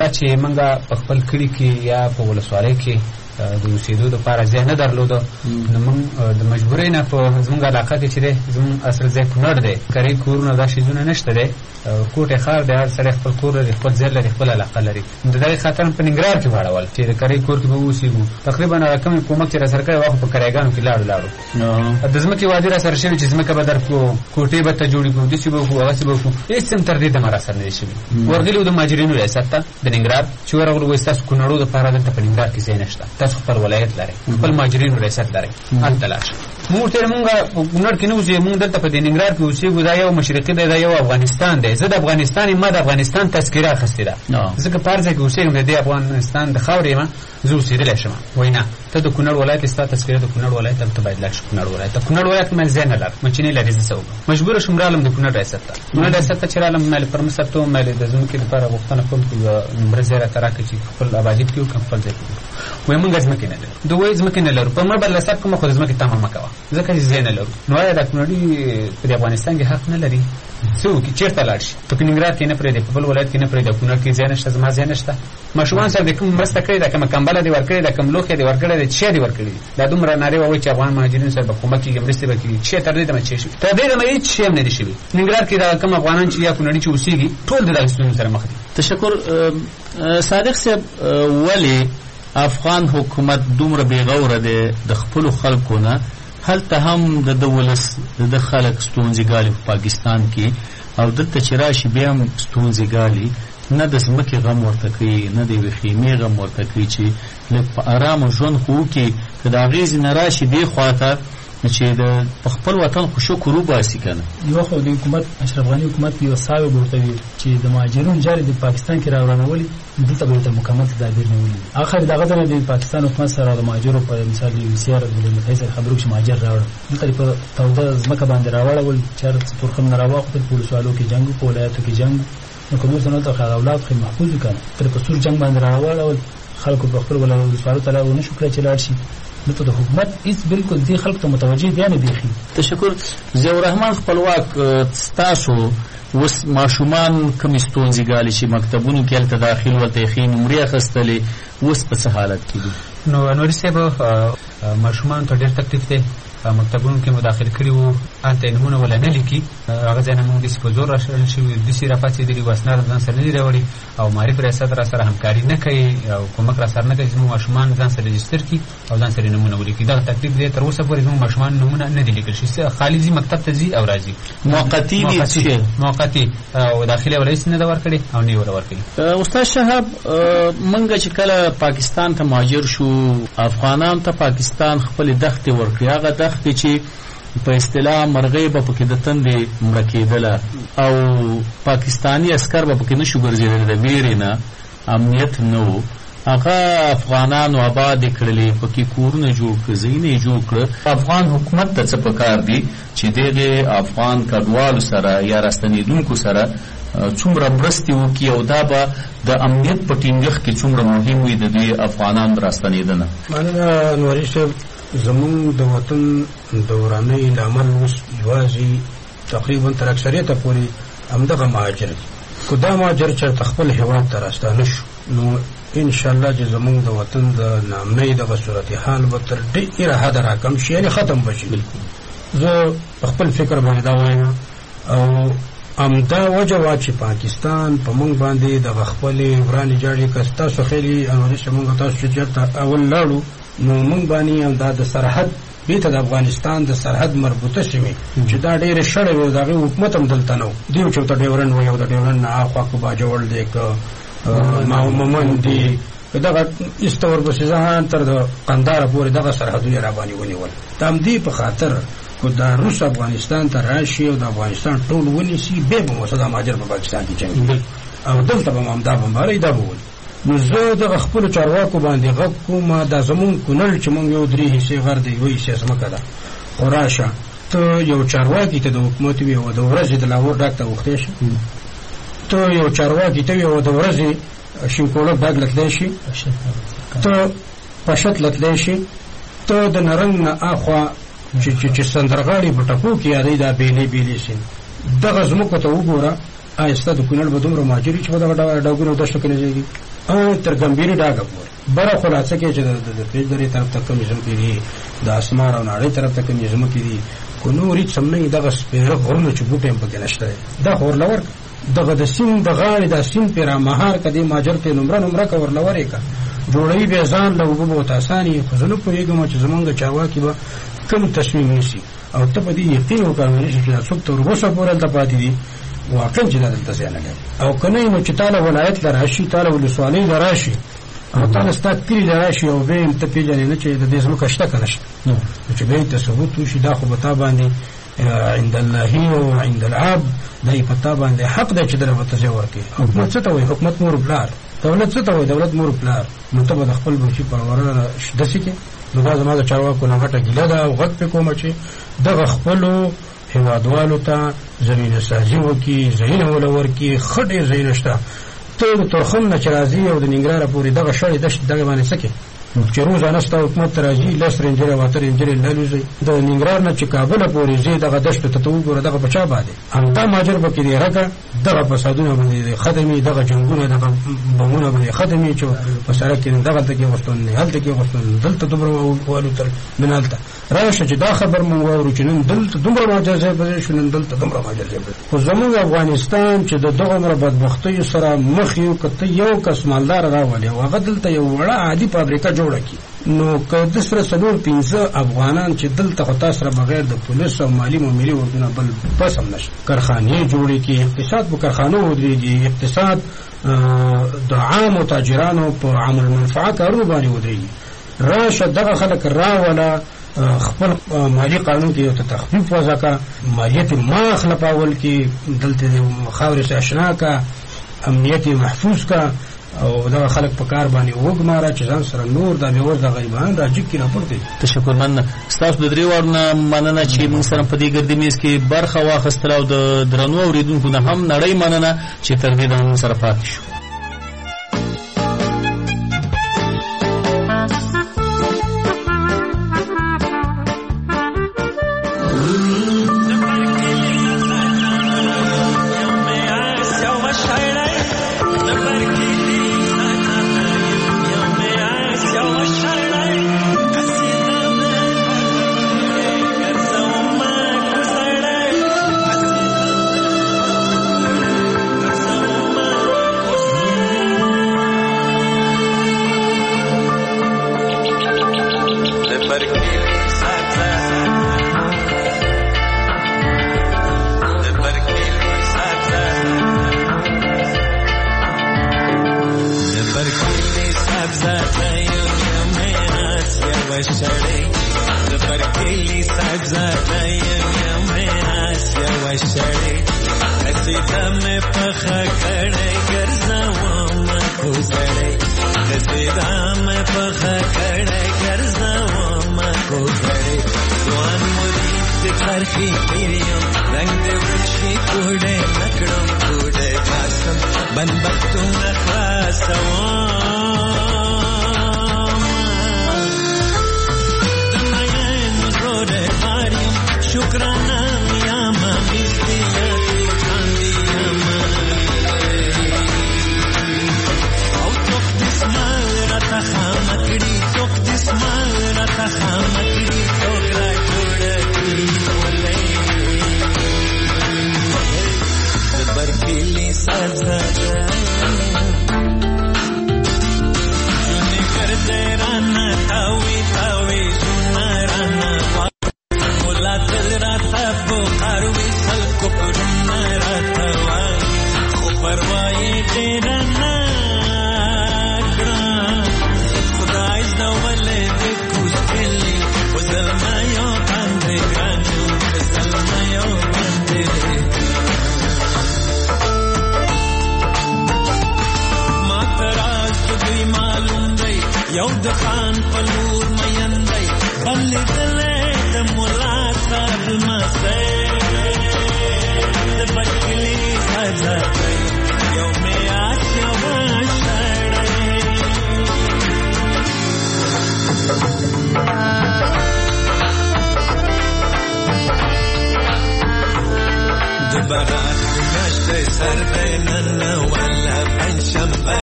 چې موږ په خپل کلي کې یا په ولسوالۍ کې د اوسېدو دپاره ځای نه درلوده نو موږ د مجبورۍ نه په زموږ علاقه کې چې دی زموږ اصل ځای کونړ دی کرۍ کورونه دا شیزونه نشته دی کوټې ښار دی هر سړی خپل کور لري خپل ځای لري خپل علاقه لري د دغې خاطر په ننګرهار کې واړول چې د کرۍ کور کې به واوسېږو تقریبا کوم کومک چې راسره کړی وه خو په کرايګانو کې لاړو د ځمکې وعدې راسره شوي چې ځمکه به درکړو کوټې به ته جوړې کړو داسې به وکړو هغسې به وکړو هېڅ هم تر دې دمه راسره نه دي شوي ورغلي وو د مهاجرینو ریاست ته د ننګرهار چې ورغلو وایي ستاسو کونړو دپاره دلته په ننګرهار کې ځای نشته تاسو خپل ولایت لرئ خپل مهاجرینو ریاست لرئ هلته لاړ شئ موږ ورته مونږ په کونړ کې نه اوسېږو موږ دلته په دې ننګرهار کې اوسېږو دا یو مشرقي دی دا یو افغانستان دی زه د افغانستان ما د افغانستان تذکره اخیستې ده ځکه په هر ځای کې اوسېږم د دې افغانستان د خاورې یم زه اوسېدلی شم وایي نه ته د کونړ ولایت ستا تذکره د کونړ ولایت ته باید لاړ شي کونړ ولایت ته کونړ ولایت مې ځای نه لر مچینې لري زه څه وکړم مجبوره شوم رالم د کونړ ریاست ته کونړ ریاست ته چې رالم مالې پر مصر ته مالې د ځمکې لپاره غوښتنه کوم چې یوه نمره ځای راته راکړه چې خپل ابادي پرې وکړم خپل ځای پرې وایي موږ ځمکې نه لرو دوی وایي ځمکې نه لرو په مړ به له سر کومه خو د ځمکې تمه مه کوه ځکه چې ځای نه لرو نو آیا دا کونړي په دې افغانستان کې حق نه لري څه وکړي چېرته لاړ شي په ننګرهار کې نه پرېږدي په بل ولایت کې نه پرېږدي کونړ کې ځای نشته زما ځای نشته ماشومان صاحب د کوم مرسته کړې ده کومه کمبله دې ورکړې ده کوم لوښی دې ورکړی دی څه دې ورکړي دي دا دومره نارې ووایي چې افغان مهاجرینو سره به کومک کېږي مرستې به کېږي څه تر دې دمه څه شوي تر دې دمه هېڅ شی هم نه دي شوي ننګرهار کې دغه کوم افغانان چې یا کونړي چې اوسېږي ټول د دغې ستونزو سره مخ دي. تشکر صادق صاحب ولې افغان حکومت دومره بېغوره دی د خپلو خلکو نه هلته هم د ولس د خلک ستونزې ګالي په پاکستان کې او دلته چې راشي بیا هم ستونزې ګالي نه د ځمکې غم ورته کوي نه د یوې خیمې غم ورته کوي چې لږ په ارامه ژوند خو وکړي که د هغې نه راشي دې خواته چې د په خپل وطن خو شکر وباسي که نه یوه خو د حکومت اشرف غني حکومت یوه ساوې به ورته وي چې د مهاجرونو جارې د پاکستان کې راورانولي دلته به ورته مکمل تدابیر نیولي اخر دغه ځای د پاکستان حکومت سره د مهاجرو په مثال د UNHCR د ملل متحد سره خبرو چې مهاجر راوړل دلته په توده ځمکه باندې راوړول چېر تورخم نه راواخېدل په ولسوالو کې جنګ په ولایاتو کې جنګ نو که نور څه نه ته اولاد خو محفوظ وي که نه تر په سور جنګ باندې راوړل خلکو په خپل ولسوالو ته ونه شو کړی چې لاړ شي دلته د حکومت هېڅ بلکل دې خلکو ته متوجه دی نه بیخي. تشکر ضیاء الرحمن خپلواک ستاسو اوس ماشومان کومې ستونزې ګالي چې مکتبونو کې هلته داخل ورته یې ښې نمرې اخیستلې اوس په څه حالت کې دي؟ نو نوري صاحب ماشومانو ته ډېر تکلیف دی مکتبونو کې مداخل کړي وو هلته یې نومونه ولا نه لیکي هغه ځای نه موږ داسې په زور راشړل شوي داسې راپاڅېدلي وو اسناد ځان سره نه دي راوړي او معرف ریاست را سره همکاري نه کوي او کومک را سره نه کوي زموږ ماشومان ځان سره رجسټر کړي او ځان سره نومونه ولیکي دغه تکلیف دی تر اوسه پورې زموږ ماشومان نومونه نه دي لیکل شوي خالي ځي مکتب ته ځي او راځي موقتي دي موقتي او داخلي ولا هېڅ نه ده ورکړې او نه یې ولا ورکړي. استاد شهاب موږ چې کله پاکستان ته مهاجر شو افغانان ته پاکستان خپلې دښتې ورکړي هغه دښتې چې په اصطلاح مرغۍ به پکې د تندې مړه کېدله او پاکستاني عسکر به پکې نه شو ګرځېدلی د ویرې نه امنیت نه و هغه افغانانو آباد یې کړلې پکې کورونه جوړ کړه ځایونه یې جوړ کړه. افغان حکومت ته څه پکار دي چې دغې افغان کډوالو سره یا راستنېدونکو سره څومره مرستې وکړي او دا به د امنیت په ټینګښت کې څومره مهم وي د دې افغانانو راستنېدنه؟ مننه نوري صاحب زمونږ د وطن د ورانۍ لامل اوس یوازې تقریبا تر اکثریته پورې همدغه مهاجر دي که دا مهاجر چېرته خپل هېواد ته راستانه شو نو انشاءالله چې زمونږ د وطن د ناامنۍ دغه صورتحال به تر ډېره حده راکم شي یعنې ختم به شي. زه په خپل فکر باندې دا وایم او همدا وجه وه چې پاکستان په موږ باندې دغه خپلې ورانې جاړې که ستاسو خیلي انوري چې موږ تاسو چې چېرته اول لاړو نو موږ باندې همدا د سرحد بیرته د افغانستان د سرحد مربوطه سیمې چې دا ډېرې شړې وې د هغې حکومت هم دلته نه و دي چې ورته ډیورنډ وایي او د ډیورنډ نه هاخوا که باجوړ دی که مومن دي که دغه ایسته ورپسې ځان تر د قنداره پورې دغه سرحدونه یې راباندې ونیول د همدې په خاطر که دا روس افغانستان ته راشي او د افغانستان ټول ونیسي بیا به موسه د مهاجر په پاکستان کې جنګي او دلته به همدا بمبارۍ دا به ولي نو زه دغه خپلو چارواکو باندې غږ کوم دا زمونږ کونړ چې مونږ یو 3 حصې غر دی 2 حصې ځمکه ده خو راشه ته یو چارواکي ته د حکومت وي او د ورځې د لاهور ډاک ته وختې شي ته یو چارواکي ته وي او د ورځې شینکوړک ډاک له تلی شي ته پشت له تلی شي ته د نرنګ نه اخوا چې سندرغاړي په ټپو کې یادوي دا بېلې بېلې شي دغه ځمکو ته وګوره آیا ستا د کونړ به دومره مهاجر وي چې په دغه ډاګونو او دښتو کې نه ځایږي او تر ګمبيري ډاګه پورې بره خلاصه کې چې د پیجري طرف ته کوم ځم کې دي د اسمار او نړۍ طرف ته کوم ځم کې دي کو نوري څمنې دغه سپیره غرونه چې بوټي په کې نشته دا خورلور دغه د سین د غاړې د سین پیرا مهار کدي ماجر ته نمبر کا ورلورې کا جوړې به ځان له وګو ته اساني خو زنه پوهېږم چې زمونږ چارواکي به کوم تصمیم نیسي او ته په دې یقین وکړې چې څوک تر اوسه پورې د پاتې دي واقعا چې دلته ځای نه لري او کنه نو چې تعالی ولایت لراشي تعالی ولسوالۍ لراشي او تعالی ستاسو کلی لراشي او به ته پیژنې نه چې د دې زموږ شته کنه چې به ته ثبوت وشي دا خو به تا باندې عند الله او عند العبد دای پتا باندې حق د چې دغه ته ورکی حکومت څه ته وي حکومت مور بلار دولت څه ته وي دولت مور بلار نو ته د خپل بچی پرورنه دسې کې نو دا زموږ چارواکو نه غټه ګیله ده او غټ په کومه چې دغه خپل هیوادوالو ته زمینه سازي وکي زینه ولور کی خډه زینه شته ته ترخم نه چرازي او د ننګرهار پورې دغه شړې دشت دغه باندې سکه چې روزانه ستاسو حکومت راځي لس رنجره واتر رنجره لالوزي د ننګرهار نه چې کابل پورې زی دغه دشت ته تو ګوره دغه بچا باندې امتا ماجر بکې دی راکا دغه فسادونه باندې خدمي دغه جنگونه دغه بمونه باندې خدمي چې په سره کې دغه ته کې وستون نه هلته کې وستون دلته دومره والو تر منالته راشه چې دا خبر مو وورو چې نن دلته دومره ماجر به شنن دلته دومره ماجر به خو زموږ افغانستان چې د دغه مر بدبختی سره مخ یو کته یو کس مالدار راولي او هغه دلته یو وړه عادي فابریکه جوړه کی نو که د سره سلور 15 افغانان چې دلته خو تاسو سره بغیر د پولیس او مالی ملي وردونه بل بس هم نشي کارخانه جوړې کی اقتصاد په کارخانو ودرېږي اقتصاد د عام تاجرانو په عامل منفعه کارو باندې ودرېږي راشه دغه خلک راولا خپل مالی قانون کې یو تخفیف وضع کا مالیت ما خلپاول کې دلته خاورې سره آشنا کا امنیت محفوظ کا او دا خلک په کار باندې وګماره چې ځان سره نور د بیور د غریبانو د جګ کې راپورته تشکر من تاسو د درې ورنه مننه چې موږ سره په دې ګردې میز کې برخه واخیستله او د درنو اوریدونکو نه هم نړۍ مننه چې تر دې موږ سره پاتې شو Barat nashte sar